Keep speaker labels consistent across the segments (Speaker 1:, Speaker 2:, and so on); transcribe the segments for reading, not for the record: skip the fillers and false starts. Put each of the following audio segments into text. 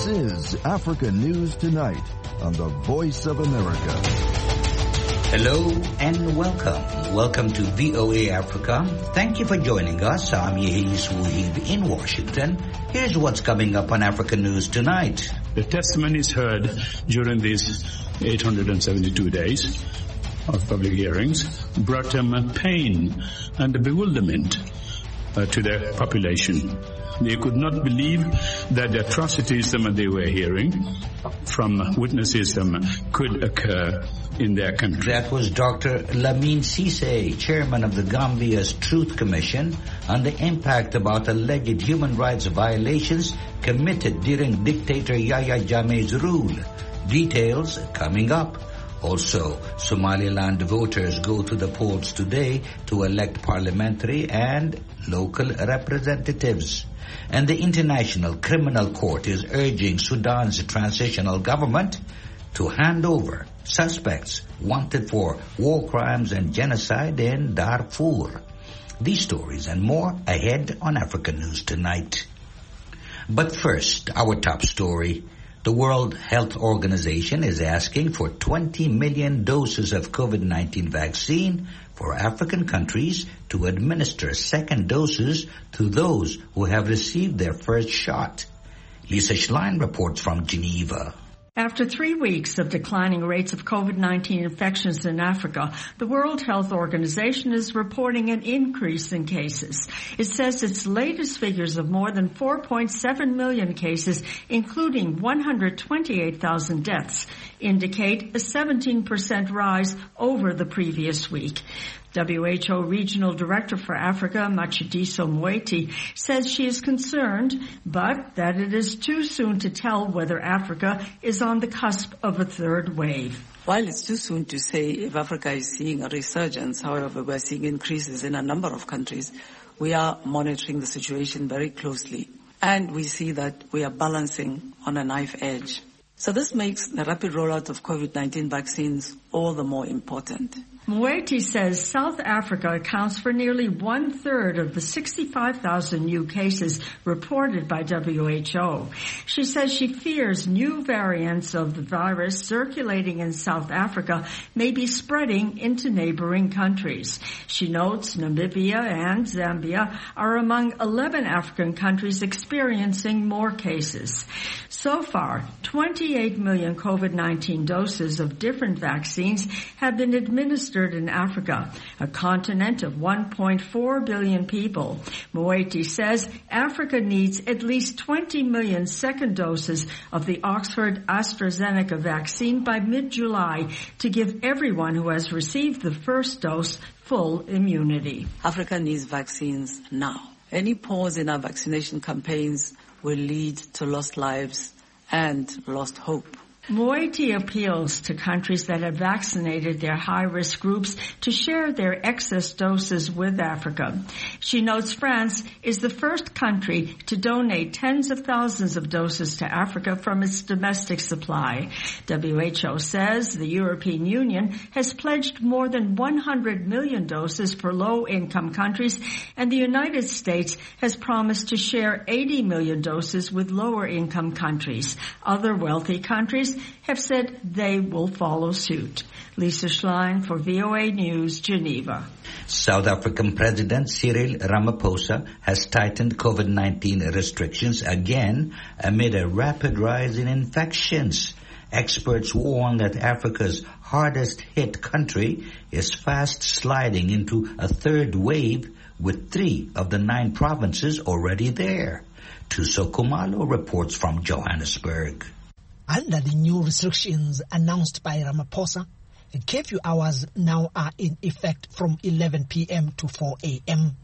Speaker 1: This is Africa News Tonight on the Voice of America.
Speaker 2: Hello and welcome. Welcome to VOA Africa. Thank you for joining us. I'm Yehis Wuhib in Washington. Here's what's coming up on Africa News Tonight.
Speaker 3: The testimonies heard during these 872 days of public hearings brought them pain and bewilderment to the population. They could not believe that the atrocities they were hearing from witnesses could occur in their country.
Speaker 2: That was Dr. Lamine Cisse, chairman of the Gambia's Truth Commission, on the impact about alleged human rights violations committed during dictator Yahya Jammeh's rule. Details coming up. Also, Somaliland voters go to the polls today to elect parliamentary and local representatives. And the International Criminal Court is urging Sudan's transitional government to hand over suspects wanted for war crimes and genocide in Darfur. These stories and more ahead on Africa News Tonight. But first, our top story. The World Health Organization is asking for 20 million doses of COVID-19 vaccine for African countries to administer second doses to those who have received their first shot. Lisa Schlein reports from Geneva.
Speaker 4: After 3 weeks of declining rates of COVID-19 infections in Africa, the World Health Organization is reporting an increase in cases. It says its latest figures of more than 4.7 million cases, including 128,000 deaths, indicate a 17% rise over the previous week. WHO Regional Director for Africa, Matshidiso Moeti, says she is concerned, but that it is too soon to tell whether Africa is on the cusp of a third wave.
Speaker 5: While it's too soon to say if Africa is seeing a resurgence, however, we're seeing increases in a number of countries. We are monitoring the situation very closely, and we see that we are balancing on a knife edge. So this makes the rapid rollout of COVID-19 vaccines all the more important.
Speaker 4: Moeti says South Africa accounts for nearly 1/3 of the 65,000 new cases reported by WHO. She says she fears new variants of the virus circulating in South Africa may be spreading into neighboring countries. She notes Namibia and Zambia are among 11 African countries experiencing more cases. So far, 28 million COVID-19 doses of different vaccines have been administered in Africa, a continent of 1.4 billion people. Moeti says Africa needs at least 20 million second doses of the Oxford AstraZeneca vaccine by mid-July to give everyone who has received the first dose full immunity.
Speaker 5: Africa needs vaccines now. Any pause in our vaccination campaigns will lead to lost lives and lost hope.
Speaker 4: Moeti appeals to countries that have vaccinated their high-risk groups to share their excess doses with Africa. She notes France is the first country to donate tens of thousands of doses to Africa from its domestic supply. WHO says the European Union has pledged more than 100 million doses for low-income countries, and the United States has promised to share 80 million doses with lower-income countries. Other wealthy countries have said they will follow suit. Lisa Schlein for VOA News, Geneva.
Speaker 2: South African President Cyril Ramaphosa has tightened COVID-19 restrictions again amid a rapid rise in infections. Experts warn that Africa's hardest hit country is fast sliding into a third wave, with 3 of the 9 provinces already there. Tuso Kumalo reports from Johannesburg.
Speaker 6: Under the new restrictions announced by Ramaphosa, curfew hours now are in effect from 11 p.m. to 4 a.m.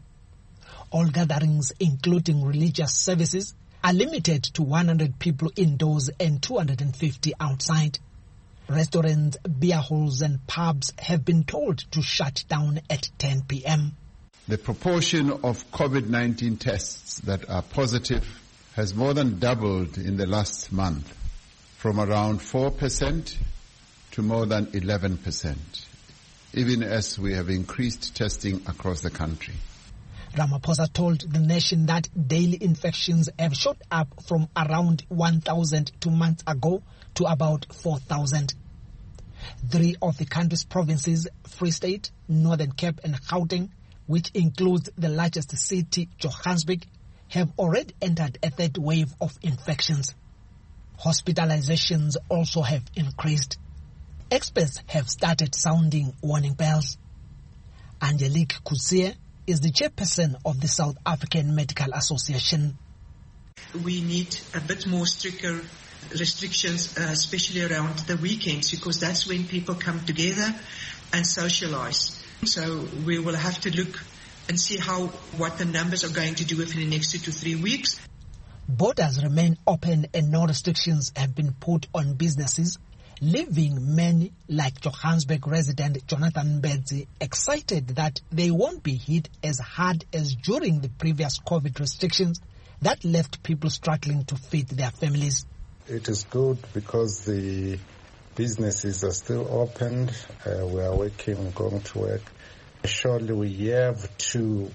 Speaker 6: All gatherings, including religious services, are limited to 100 people indoors and 250 outside. Restaurants, beer halls and pubs have been told to shut down at 10 p.m.
Speaker 7: The proportion of COVID-19 tests that are positive has more than doubled in the last month, from around 4% to more than 11%, even as we have increased testing across the country.
Speaker 6: Ramaphosa told the nation that daily infections have shot up from around 1,000 2 months ago to about 4,000. 3 of the country's provinces, Free State, Northern Cape and Gauteng, which includes the largest city, Johannesburg, have already entered a third wave of infections. Hospitalizations also have increased. Experts have started sounding warning bells. Angelique Kutsie is the chairperson of the South African Medical Association.
Speaker 8: We need a bit more stricter restrictions, especially around the weekends, because that's when people come together and socialize. So we will have to look and see what the numbers are going to do within the next 2 to 3 weeks.
Speaker 6: Borders remain open and no restrictions have been put on businesses, leaving many, like Johannesburg resident Jonathan Mbedzi, excited that they won't be hit as hard as during the previous COVID restrictions that left people struggling to feed their families.
Speaker 9: It is good because the businesses are still opened. We are working, going to work. Surely we have to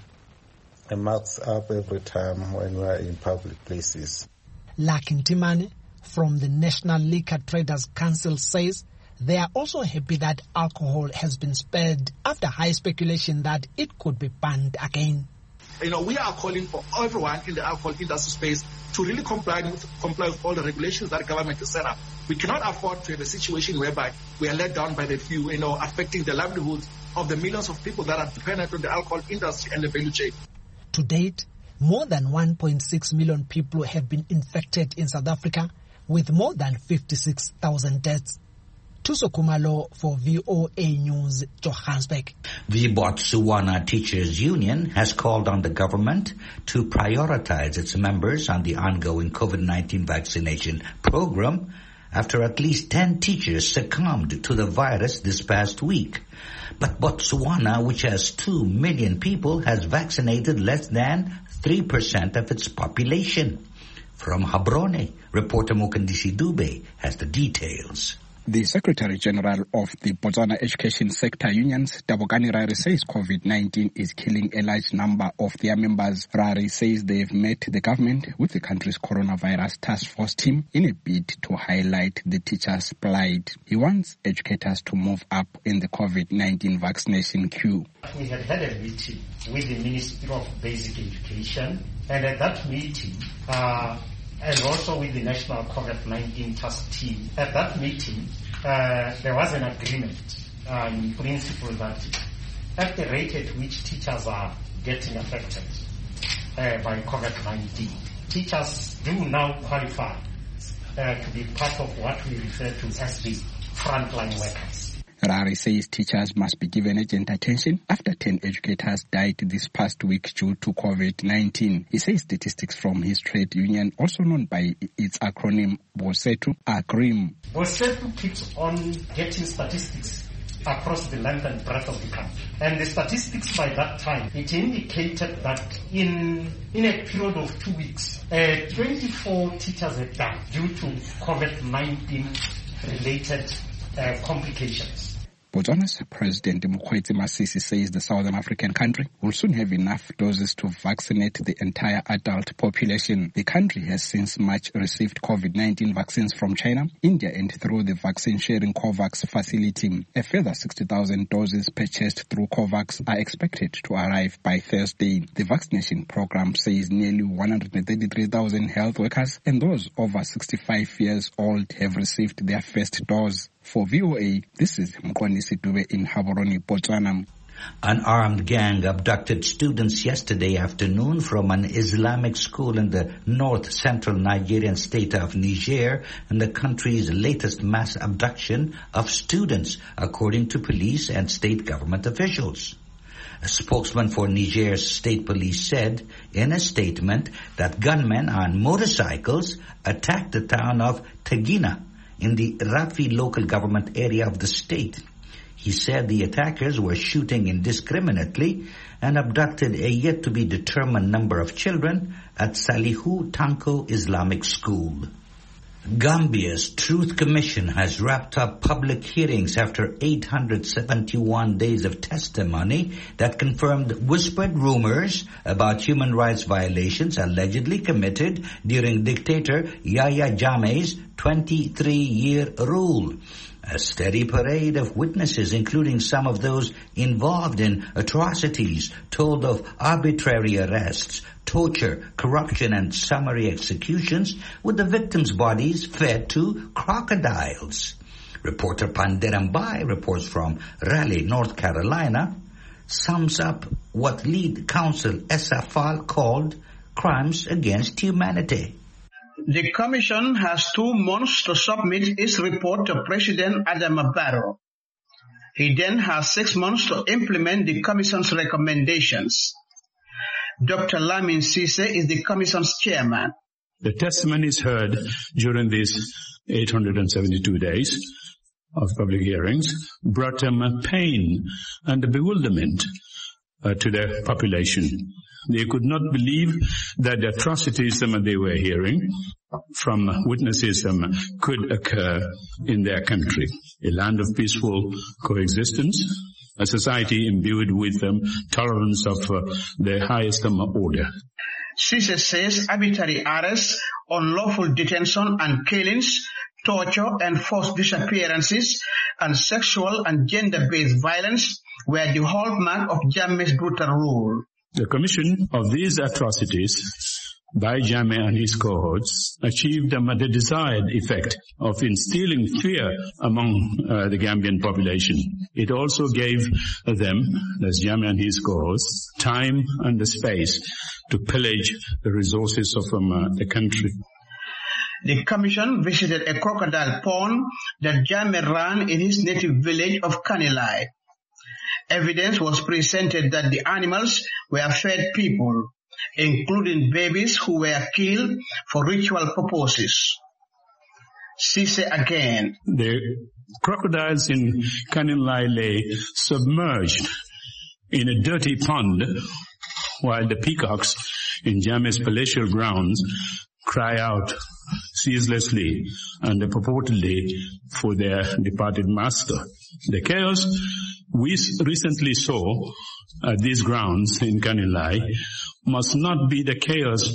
Speaker 9: mask up every time when we are in public places.
Speaker 6: Lakin Timane from the National Liquor Traders Council says they are also happy that alcohol has been spared after high speculation that it could be banned again.
Speaker 10: We are calling for everyone in the alcohol industry space to really comply with all the regulations that the government has set up. We cannot afford to have a situation whereby we are let down by the few, affecting the livelihoods of the millions of people that are dependent on the alcohol industry and the value chain.
Speaker 6: To date, more than 1.6 million people have been infected in South Africa, with more than 56,000 deaths. Tuso Kumalo for VOA News, Johannesburg.
Speaker 2: The Botswana Teachers Union has called on the government to prioritize its members on the ongoing COVID-19 vaccination program after at least 10 teachers succumbed to the virus this past week. But Botswana, which has 2 million people, has vaccinated less than 3% of its population. From Gaborone, reporter Mokandisi Dube has the details.
Speaker 11: The Secretary General of the Botswana Education Sector Unions, Dabokani Rari, says COVID-19 is killing a large number of their members. Rari says they've met the government with the country's coronavirus task force team in a bid to highlight the teachers' plight. He wants educators to move up in the COVID-19 vaccination queue.
Speaker 12: We had a meeting with the Ministry of Basic Education, and at that meeting, and also with the National COVID-19 Task Team. At that meeting, there was an agreement in principle that at the rate at which teachers are getting affected by COVID-19, teachers do now qualify to be part of what we refer to as the frontline workers.
Speaker 11: Rari says teachers must be given urgent attention after 10 educators died this past week due to COVID-19. He says statistics from his trade union, also known by its acronym BOSETU, are grim.
Speaker 12: BOSETU keeps on getting statistics across the length and breadth of the country. And the statistics by that time, it indicated that in a period of 2 weeks, 24 teachers had died due to COVID-19 related complications.
Speaker 11: Botswana's President Mokgweetsi Masisi says the Southern African country will soon have enough doses to vaccinate the entire adult population. The country has since March received COVID-19 vaccines from China, India, and through the vaccine-sharing COVAX facility. A further 60,000 doses purchased through COVAX are expected to arrive by Thursday. The vaccination program says nearly 133,000 health workers and those over 65 years old have received their first dose. For VOA, this is Mkwanisi Dube in Gaborone, Botswana.
Speaker 2: An armed gang abducted students yesterday afternoon from an Islamic school in the north-central Nigerian state of Niger, and the country's latest mass abduction of students, according to police and state government officials. A spokesman for Niger's state police said in a statement that gunmen on motorcycles attacked the town of Tegina in the Rafi local government area of the state. He said the attackers were shooting indiscriminately and abducted a yet-to-be-determined number of children at Salihu Tanko Islamic School. Gambia's Truth Commission has wrapped up public hearings after 871 days of testimony that confirmed whispered rumors about human rights violations allegedly committed during dictator Yahya Jammeh's 23-year rule. A steady parade of witnesses, including some of those involved in atrocities, told of arbitrary arrests, torture, corruption, and summary executions, with the victims' bodies fed to crocodiles. Reporter Panderambai reports from Raleigh, North Carolina, sums up what lead counsel Essa Fall called crimes against humanity.
Speaker 13: The Commission has 2 months to submit its report to President Adama Barrow. He then has 6 months to implement the Commission's recommendations. Dr. Lamin Cisse is the Commission's chairman.
Speaker 3: The testimonies heard during these 872 days of public hearings brought pain and bewilderment to the population. They could not believe that the atrocities they were hearing from witnesses could occur in their country. A land of peaceful coexistence, a society imbued with tolerance of the highest order.
Speaker 13: Cisse says arbitrary arrests, unlawful detention and killings, torture and forced disappearances, and sexual and gender-based violence were the hallmark of Jammeh's brutal rule.
Speaker 3: The commission of these atrocities by Jammeh and his cohorts achieved the desired effect of instilling fear among the Gambian population. It also gave them, as Jammeh and his cohorts, time and the space to pillage the resources of the country.
Speaker 13: The commission visited a crocodile pond that Jammeh ran in his native village of Kanilai. Evidence was presented that the animals were fed people, including babies who were killed for ritual purposes. Cisse again.
Speaker 3: The crocodiles in Kanilai lay submerged in a dirty pond, while the peacocks in Jammeh's palatial grounds cry out ceaselessly and purportedly for their departed master. The chaos we recently saw at these grounds in Kanilai must not be the chaos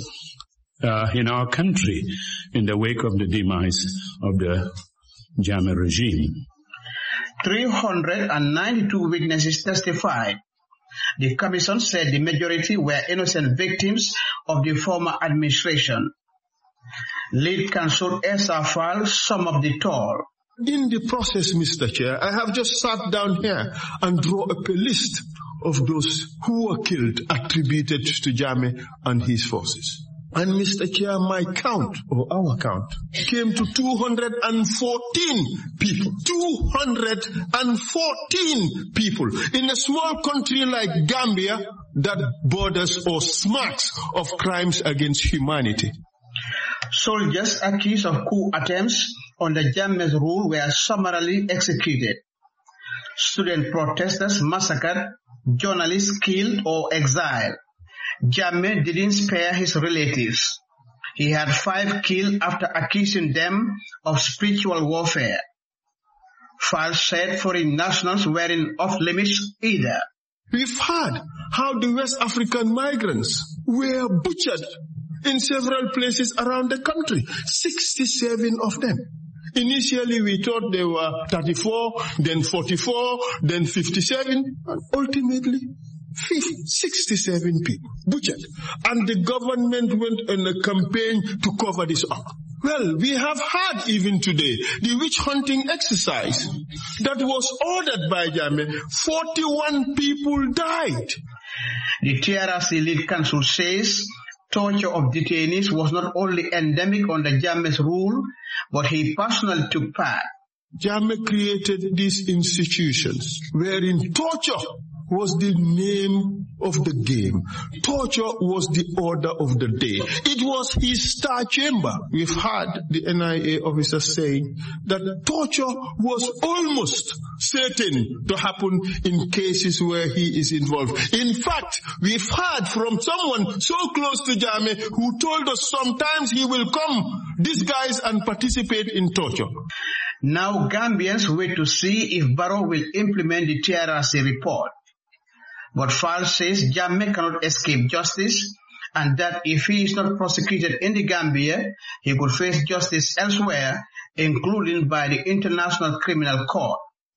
Speaker 3: in our country in the wake of the demise of the Jammeh regime.
Speaker 13: 392 witnesses testified. The commission said the majority were innocent victims of the former administration. Lead counsel Essa Fall summed up the toll.
Speaker 14: In the process, Mr. Chair, I have just sat down here and drawn up a list of those who were killed attributed to Jammeh and his forces. And Mr. Chair, my count, or our count, came to 214 people. 214 people in a small country like Gambia that borders or smacks of crimes against humanity.
Speaker 13: Soldiers accused of coup attempts under Jammeh's rule were summarily executed. Student protesters massacred, journalists killed or exiled. Jammeh didn't spare his relatives. He had 5 killed after accusing them of spiritual warfare. Fall said foreign nationals weren't off limits either.
Speaker 14: We've heard how the West African migrants were butchered in several places around the country. 67 of them. Initially, we thought there were 34, then 44, then 57, and ultimately 67 people butchered. And the government went on a campaign to cover this up. Well, we have had even today the witch hunting exercise that was ordered by Jammeh. 41 people died.
Speaker 13: The TRRC lead counsel says torture of detainees was not only endemic under Jammeh's rule, but he personally took part.
Speaker 14: Jammeh created these institutions wherein torture was the name of the game. Torture was the order of the day. It was his star chamber. We've heard the NIA officer saying that torture was almost certain to happen in cases where he is involved. In fact, we've heard from someone so close to Jammeh who told us sometimes he will come disguise and participate in torture.
Speaker 13: Now Gambians wait to see if Barrow will implement the TRRC report. But Fall says Jammeh cannot escape justice, and that if he is not prosecuted in the Gambia, he could face justice elsewhere, including by the International Criminal Court.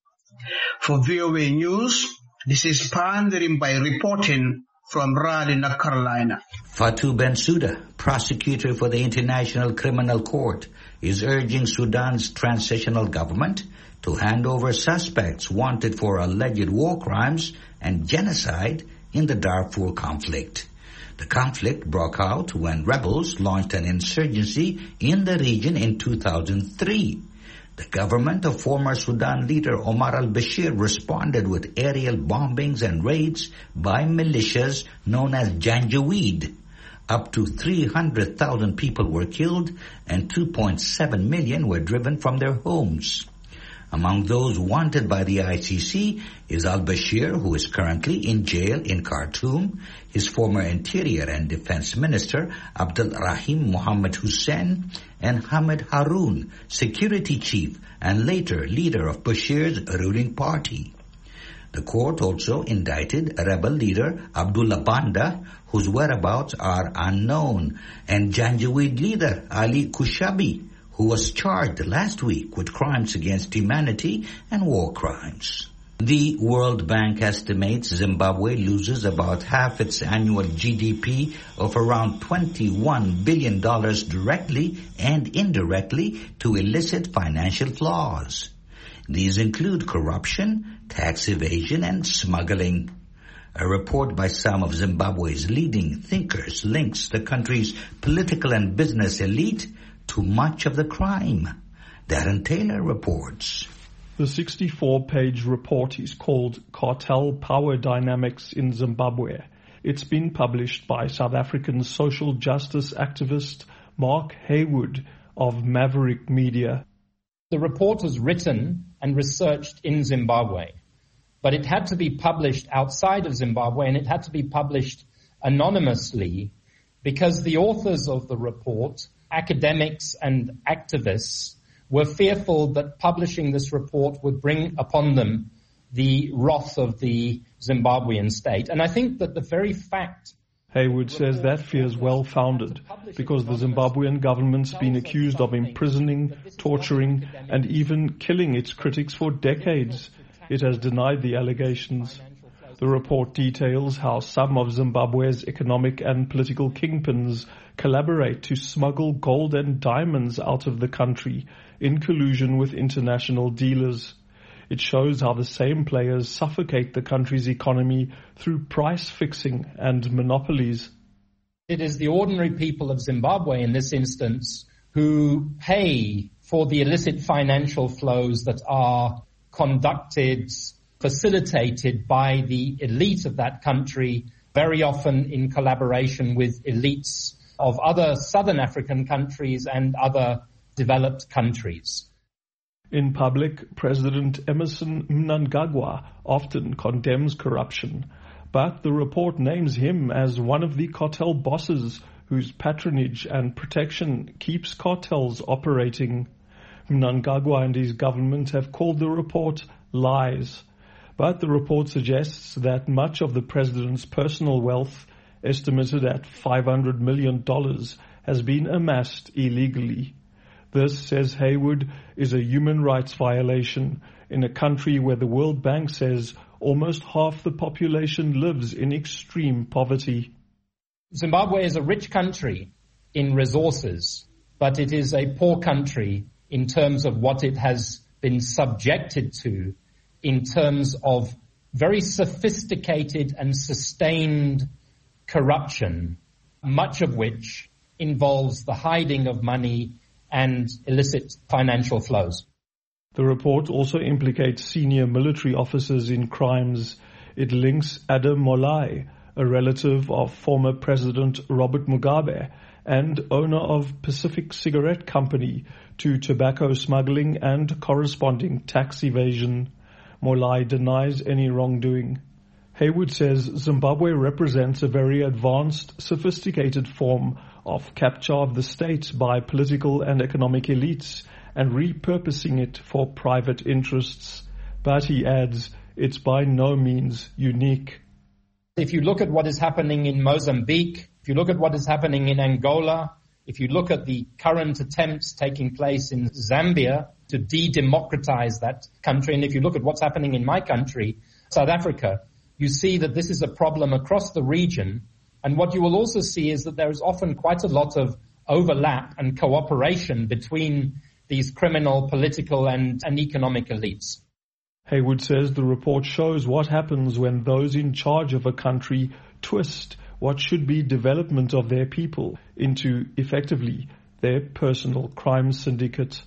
Speaker 13: For VOA News, this is Pandering by reporting from Raleigh, North Carolina.
Speaker 2: Fatou Bensouda, prosecutor for the International Criminal Court, is urging Sudan's transitional government to hand over suspects wanted for alleged war crimes and genocide in the Darfur conflict. The conflict broke out when rebels launched an insurgency in the region in 2003. The government of former Sudan leader Omar al-Bashir responded with aerial bombings and raids by militias known as Janjaweed. Up to 300,000 people were killed and 2.7 million were driven from their homes. Among those wanted by the ICC is al-Bashir, who is currently in jail in Khartoum, his former Interior and Defense Minister Abdul Rahim Mohammed Hussein, and Hamid Haroun, security chief and later leader of Bashir's ruling party. The court also indicted rebel leader Abdullah Banda, whose whereabouts are unknown, and Janjaweed leader Ali Kushabi, who was charged last week with crimes against humanity and war crimes. The World Bank estimates Zimbabwe loses about half its annual GDP of around $21 billion directly and indirectly to illicit financial flaws. These include corruption, tax evasion, and smuggling. A report by some of Zimbabwe's leading thinkers links the country's political and business elite to much of the crime. Darren Taylor reports.
Speaker 15: The 64-page report is called Cartel Power Dynamics in Zimbabwe. It's been published by South African social justice activist Mark Haywood of Maverick Media.
Speaker 16: The report was written and researched in Zimbabwe, but it had to be published outside of Zimbabwe, and it had to be published anonymously because the authors of the report, academics and activists, were fearful that publishing this report would bring upon them the wrath of the Zimbabwean state. And I think that the very fact...
Speaker 15: Haywood says that fear is well-founded because the Zimbabwean government's been accused of imprisoning, torturing, and even killing its critics for decades. It has denied the allegations. The report details how some of Zimbabwe's economic and political kingpins collaborate to smuggle gold and diamonds out of the country in collusion with international dealers. It shows how the same players suffocate the country's economy through price fixing and monopolies.
Speaker 16: It is the ordinary people of Zimbabwe in this instance who pay for the illicit financial flows that are conducted, facilitated by the elite of that country, very often in collaboration with elites of other southern African countries and other developed countries.
Speaker 15: In public, President Emmerson Mnangagwa often condemns corruption, but the report names him as one of the cartel bosses whose patronage and protection keeps cartels operating. Mnangagwa and his government have called the report lies, but the report suggests that much of the president's personal wealth, estimated at $500 million, has been amassed illegally. This, says Haywood, is a human rights violation in a country where the World Bank says almost half the population lives in extreme poverty.
Speaker 16: Zimbabwe is a rich country in resources, but it is a poor country in terms of what it has been subjected to in terms of very sophisticated and sustained corruption, much of which involves the hiding of money and illicit financial flows.
Speaker 15: The report also implicates senior military officers in crimes. It links Adam Molai, a relative of former President Robert Mugabe and owner of Pacific Cigarette Company, to tobacco smuggling and corresponding tax evasion. Molai denies any wrongdoing. Haywood says Zimbabwe represents a very advanced, sophisticated form of capture of the state by political and economic elites and repurposing it for private interests. But he adds, it's by no means unique.
Speaker 16: If you look at what is happening in Mozambique, if you look at what is happening in Angola, if you look at the current attempts taking place in Zambia to de-democratize that country, and if you look at what's happening in my country, South Africa, you see that this is a problem across the region. And what you will also see is that there is often quite a lot of overlap and cooperation between these criminal, political, and economic elites.
Speaker 15: Haywood says the report shows what happens when those in charge of a country twist what should be development of their people into, effectively, their personal crime syndicate.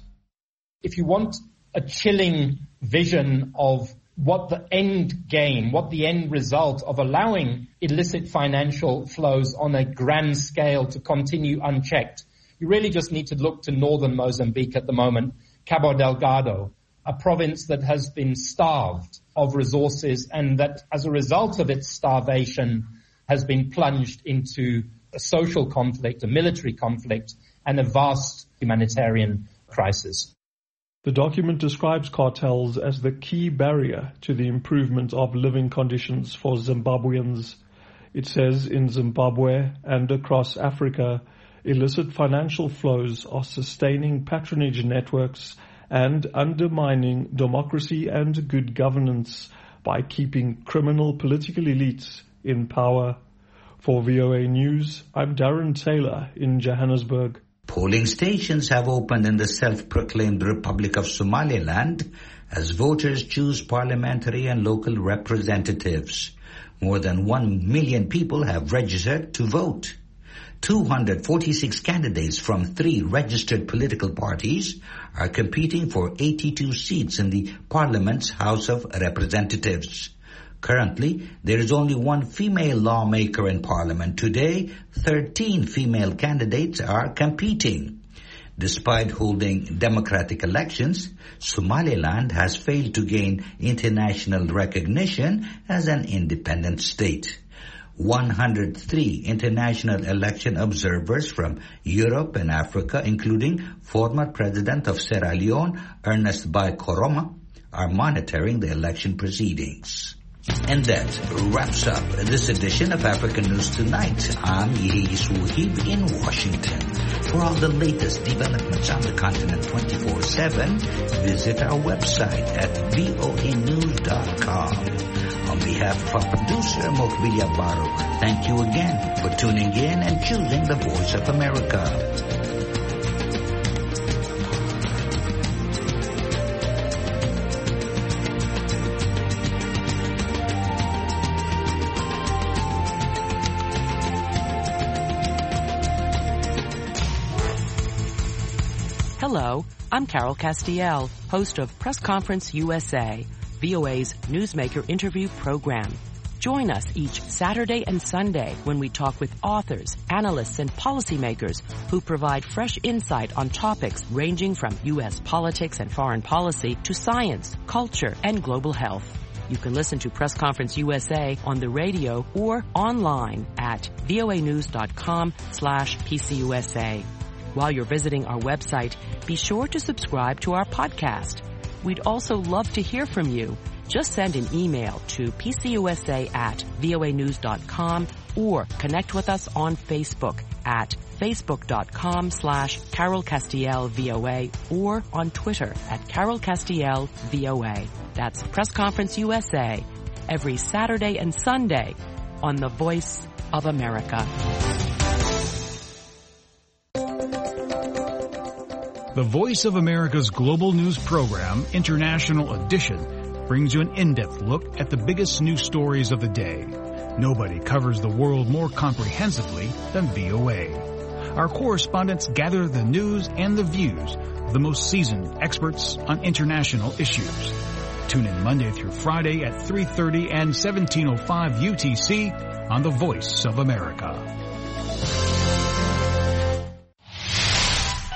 Speaker 16: If you want a chilling vision of what the end game, what the end result of allowing illicit financial flows on a grand scale to continue unchecked, you really just need to look to northern Mozambique at the moment, Cabo Delgado, a province that has been starved of resources and that as a result of its starvation has been plunged into a social conflict, a military conflict, and a vast humanitarian crisis.
Speaker 15: The document describes cartels as the key barrier to the improvement of living conditions for Zimbabweans. It says in Zimbabwe and across Africa, illicit financial flows are sustaining patronage networks and undermining democracy and good governance by keeping criminal political elites in power. For VOA News, I'm Darren Taylor in Johannesburg.
Speaker 2: Polling stations have opened in the self-proclaimed Republic of Somaliland as voters choose parliamentary and local representatives. More than 1 million people have registered to vote. 246 candidates from 3 registered political parties are competing for 82 seats in the Parliament's House of Representatives. Currently, there is only 1 female lawmaker in Parliament. Today, 13 female candidates are competing. Despite holding democratic elections, Somaliland has failed to gain international recognition as an independent state. 103 international election observers from Europe and Africa, including former President of Sierra Leone, Ernest Bai Koroma, are monitoring the election proceedings. And that wraps up this edition of African News Tonight. I'm Yehis Wahib in Washington. For all the latest developments on the continent 24/7, visit our website at voanews.com. On behalf of our producer, Mokbilia Baro, thank you again for tuning in and choosing the Voice of America.
Speaker 17: Hello, I'm Carol Castiel, host of Press Conference USA, VOA's newsmaker interview program. Join us each Saturday and Sunday when we talk with authors, analysts, and policymakers who provide fresh insight on topics ranging from U.S. politics and foreign policy to science, culture, and global health. You can listen to Press Conference USA on the radio or online at voanews.com/PCUSA. While you're visiting our website, be sure to subscribe to our podcast. We'd also love to hear from you. Just send an email to pcusa@voanews.com or connect with us on Facebook at facebook.com/Carol Castiel VOA or on Twitter at Carol Castiel VOA. That's Press Conference USA every Saturday and Sunday on the Voice of America.
Speaker 18: The Voice of America's global news program, International Edition, brings you an in-depth look at the biggest news stories of the day. Nobody covers the world more comprehensively than VOA. Our correspondents gather the news and the views of the most seasoned experts on international issues. Tune in Monday through Friday at 3:30 and 17:05 UTC on The Voice of America.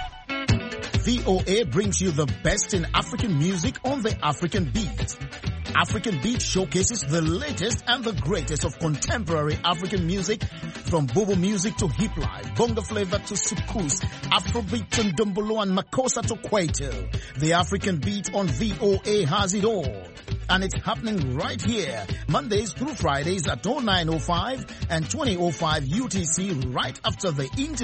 Speaker 19: VOA brings you the best in African music on the African beat. African Beat showcases the latest and the greatest of contemporary African music, from Bobo music to hip life, bongo flavor to soukous, Afrobeat to Ndombolo and Makossa to Kwaito. The African Beat on VOA has it all. And it's happening right here, Mondays through Fridays at 09:05 and 20:05 UTC, right after the interview.